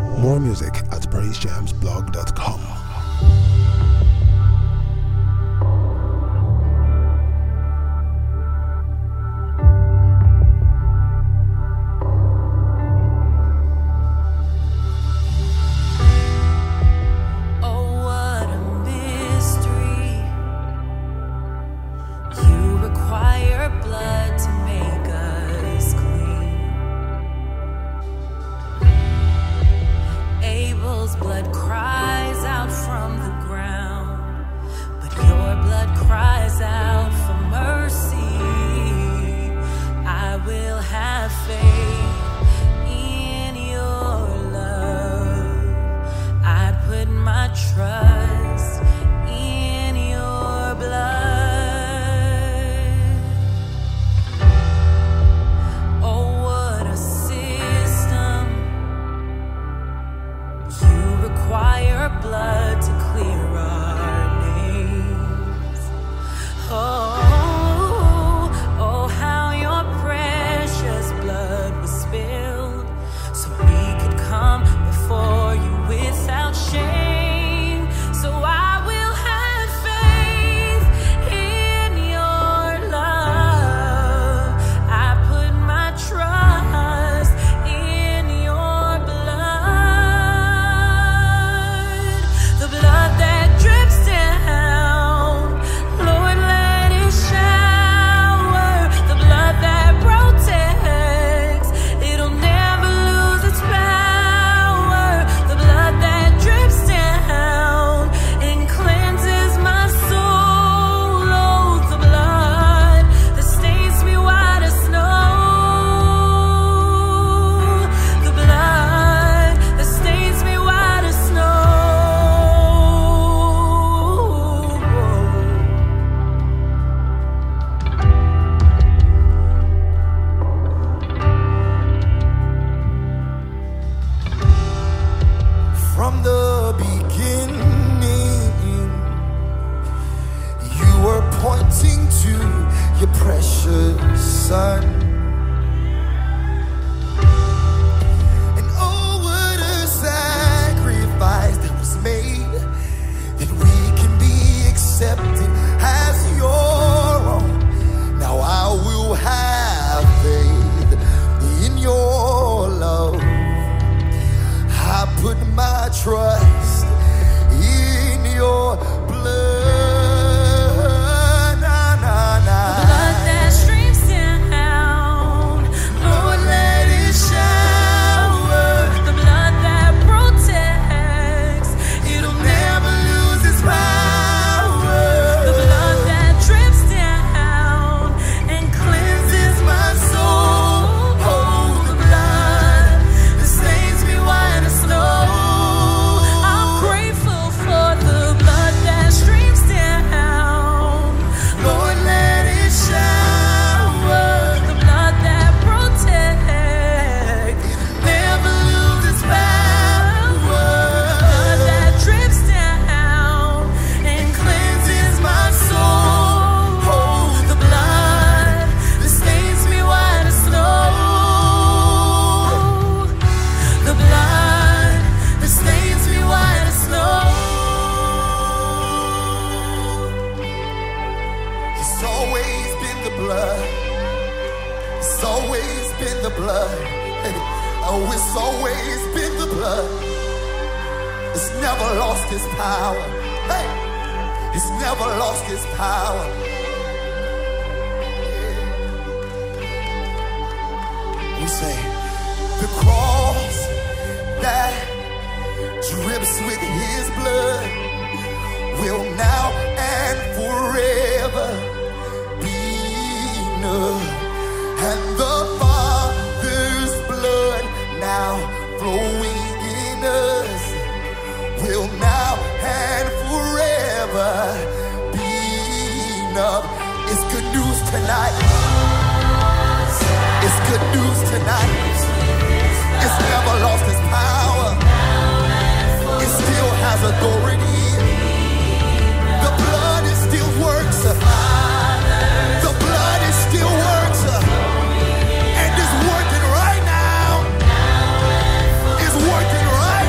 More music at praisejamsblog.com. Blood cries out from the ground, but your blood cries out for mercy. I will have faith in your love. I put my trust in your blood. Oh, what a system. You require blood to clear our names. Oh, how your precious blood was spilled so we could come before you without shame. So I will have faith in your love. I put my trust in your blood. The blood that drips down, Lord, let it shower. The blood that protects, it'll never lose its power. The blood that drips down and cleanses my soul. Oh, the blood that stains me white as snow. The blood that stains me white as snow. From the beginning, you were pointing to your precious Son. And oh, what a sacrifice that was made, that we can be accepted as your own. Now I will have faith in your love. I put my trust in your blood. Na, na, na. Blood that streams down, Lord, let it shower. The blood that protects, it'll never lose its power. The blood that drips down and cleanses my soul. Oh, the blood that stains me white as snow. I'm grateful for the blood that streams down. Lord, let it shower. The blood that protects, never lose its power. Blood that drips down and cleanses my soul. Oh, the blood that stains me white as snow. The blood that stains me white as snow. It's always been the blood. It's always been the blood. Oh, it's always been the blood. It's never lost its power. Hey, it's never lost its power. We say the cross that drips with his blood will now and forever be enough. And the Father's blood now flowing in us will now and forever be enough. It's good news tonight. It's good news tonight. It's never lost its power. It still has authority. The blood is still works. The blood is still works. And is working right now. Is working right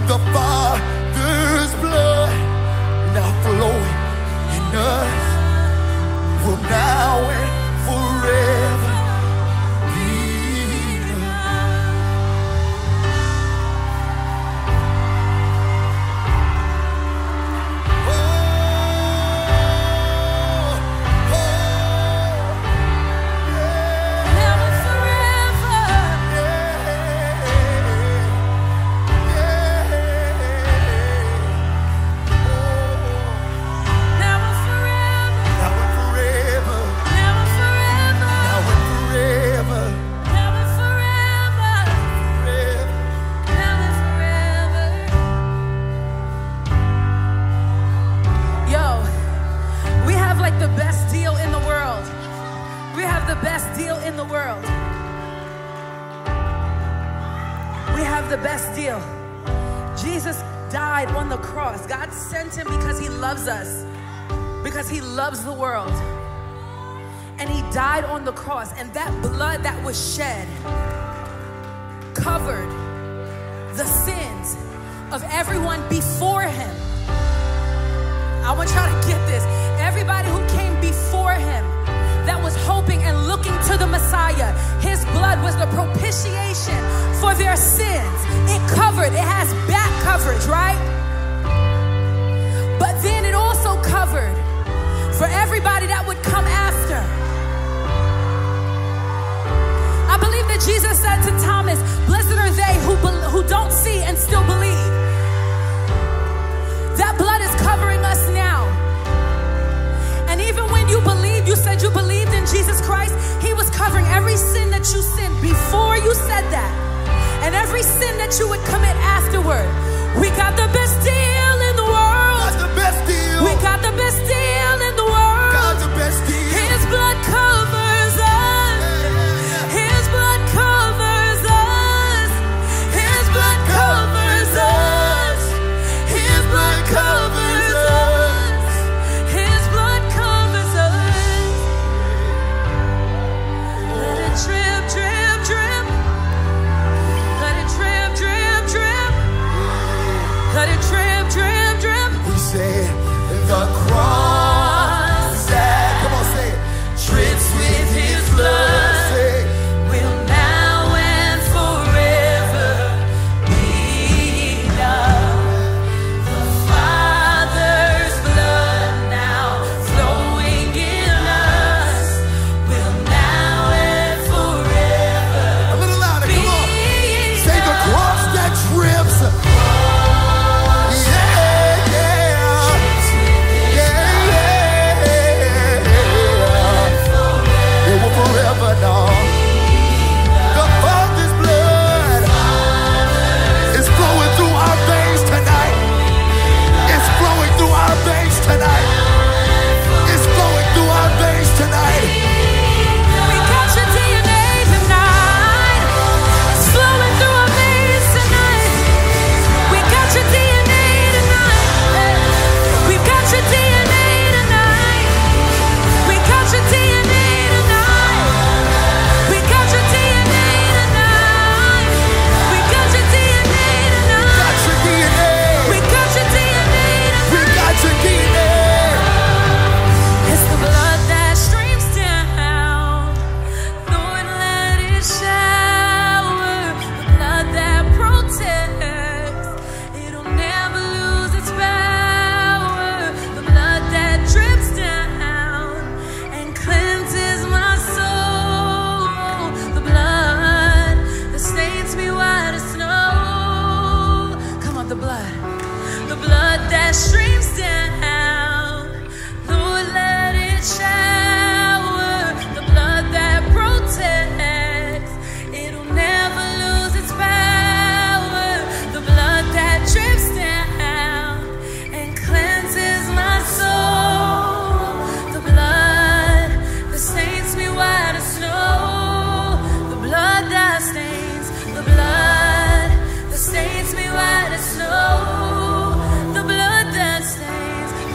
and the Father's blood now flowing in us will now and forever be the best deal. Jesus died on the cross. God sent him because he loves us, because he loves the world. And he died on the cross, and that blood that was shed covered the sins of everyone before him. I want y'all to get this. Everybody who came before him that was hoping and looking to the Messiah, his blood was the propitiation for their sins. It covered, it has back coverage, right? But then it also covered for everybody that would come after. I believe that Jesus said to Thomas, blessed are they who don't see and still believe. That blood is covering us now. And even when you believed, you said you believed in Jesus Christ, he was covering every sin that you sinned before you said that, and every sin that you would commit afterward. We got the best deal in the world. Got the best deal. We got the best deal in the world. Got the best deal. His blood covers us. His blood covers us. His blood covers us. His blood covers us. His blood covers us. Let it drip, drip, drip. Let it drip, drip, drip. Let it drip, drip, drip. We say the cross that, come on, say it, Drips with his blood. say it. Will now and forever be enough. The Father's blood now flowing in us will now and forever A little louder, be come on. Say the enough. cross that drips. It will forever now. The Father's blood is flowing through our veins tonight. It's flowing through our veins tonight. It's flowing through our veins tonight. We got your DNA tonight. It's flowing through our veins tonight. We got your DNA tonight. We got your DNA tonight. We got your DNA tonight. We got your DNA tonight. We got your DNA tonight. Got your DNA. We got your DNA We tonight. got your DNA. It's the blood that streams down. Lord, let it shower. The blood that protects. It'll never lose its power. The blood that drips down and cleanses my soul. The blood that stains me white as snow. Come on, the blood. The blood that streams down. Lord, let it shower. The blood that protects. It'll never lose its power. The blood that drips down and cleanses my soul. The blood that stains me white as snow. The blood that stains. The blood that stains me white as snow. The blood that stains.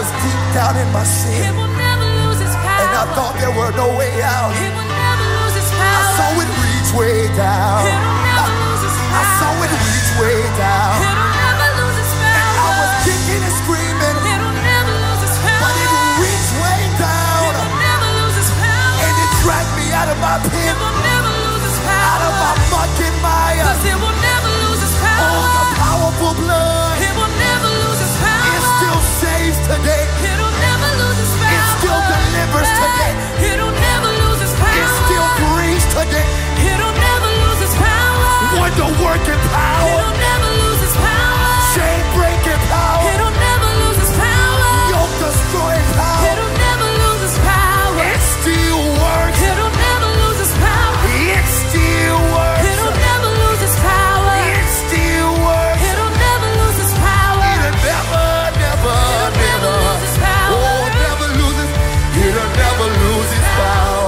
was deep down in my It sin, will never lose its power. and I thought there were no way out. It will never lose its I power. saw it reach way down. It'll never lose its I power. saw it reach way down. It'll never lose its And I was power. kicking and screaming, It'll never lose its but power. it reached way It down. will never lose its power. And it dragged me out of my It pit, will never lose its out of my power. muck and mire. 'Cause it will never lose its Oh, the power. powerful blood, It will never lose its it power. still saves today. It'll never lose its power. It still delivers today. It'll never lose its power. It still breathes today. It'll never lose its power. Wonder working power, It'll never lose its power. chain breaking power, It'll never lose its power. yoke destroying power. It'll never lose its power. It still works. It'll never lose its power. It still works. It'll never lose its power. It still works. It'll never lose its power. It'll never, never, It'll never never. lose its power. Oh, never lose it. It'll never lose its power.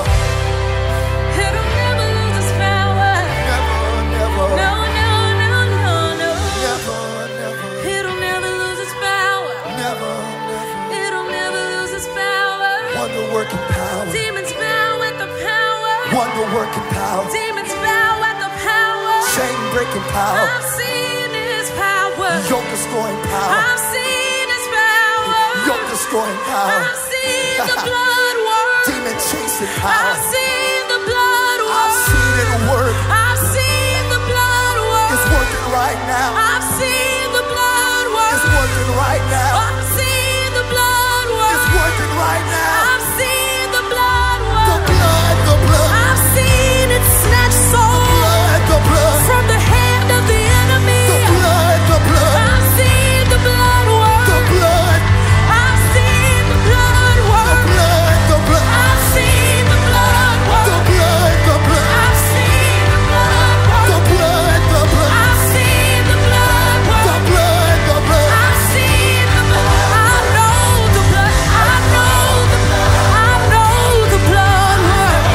It'll never lose its power. Never, never. No, no, no, no, no. Never, never. It'll never lose its power. Never, never. It'll never lose its power. Wonder working power. Demons bow at the power. Wonder working power. Demons bow at the power. Chain breaking power. I've seen his power. Yoke destroying power. I've seen his power. Yoke destroying power. I've seen the blood work. Demon chasing power. I've seen the blood work. I've seen it work. I've seen the blood work. It's working right now. I've seen the blood work. It's working right now. I've seen the blood work. It's working right now. I've seen the blood work. The blood, the blood, I've seen it snatch souls the blood, from the hand of the enemy. the blood, the blood, I've seen the blood work. the blood, I've seen the blood the work. blood, the blood, I've seen the blood work. the blood, the blood, I've seen the blood work. the blood, the blood, I've seen the blood work. the blood, the blood. I've seen the blood. I know the blood. I know the blood. I know the blood work.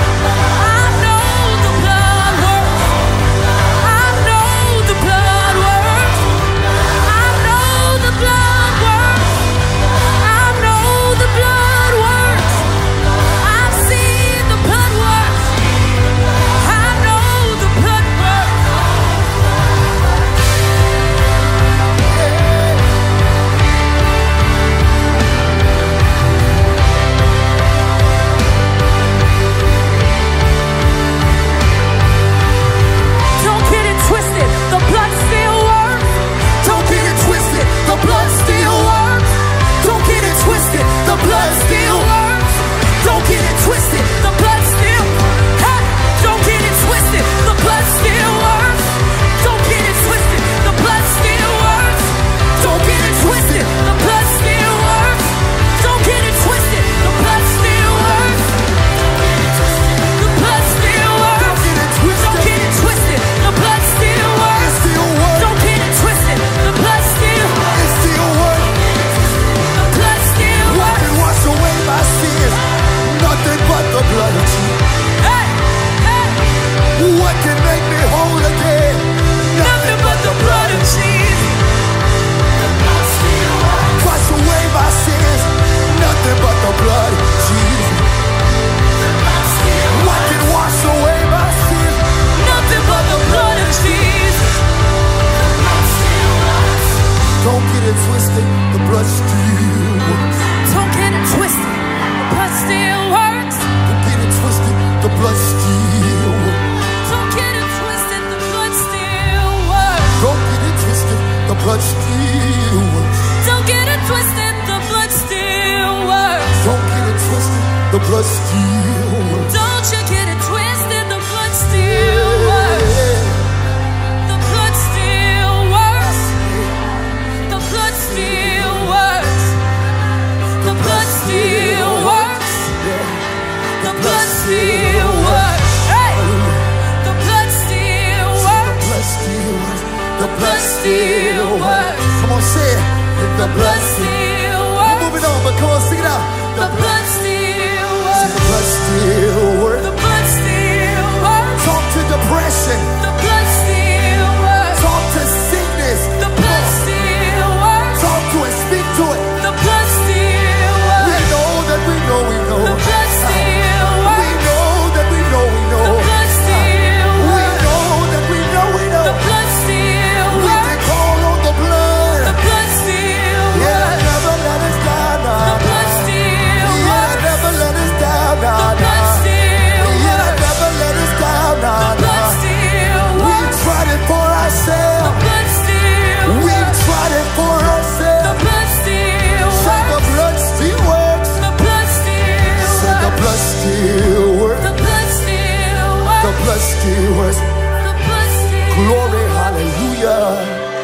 I know the blood work. I know the blood work. I know the blood work. I know the blood work. I've seen the blood work. I know the blood work. Don't get it twisted, the blood still works. Don't get it twisted, the blood still works. Don't get it twisted, the blood still works. Don't get it twisted, the blood still. Hey, don't get it twisted, the blood still works. Don't get it twisted, the blood still works. Don't get it twisted, the blood still works. Don't get it twisted, the blood still works. The blood still works. Don't get it twisted, the blood still It works. still works. Don't get it twisted, the blood still. It still works. The blood still What works. can wash away my sins? Nothing but the blood of Jesus. Hey, hey. What can make me whole again? Nothing but the blood of Jesus. Wash away my sins. Nothing but the blood of Jesus. What can wash away my sins? Nothing but the blood of Jesus. Don't get it twisted. The blood still works. Don't get it twisted. The blood still works. Don't get it twisted. The blood still works. Don't get it twisted. The blood still works. Don't get it twisted. The blood still works. Don't get it twisted. The blood still works. Don't get it twisted. The blood still works. Don't you get it twisted. The blood still works. The blood still works. The blood still works. The blood still works. The blood still works. Hey! The blood still works. Blood still works. The Blood blood still works. Come on, say it. The blood Blood still still I'm works. moving on, but come on, sing it out. The blood still The works. blood still works. The blood still works. Talk to depression. The blood still works. Talk to sickness. The blood still works. Talk to it. Speak to it. The blood still still works. The blood still Glory, hallelujah.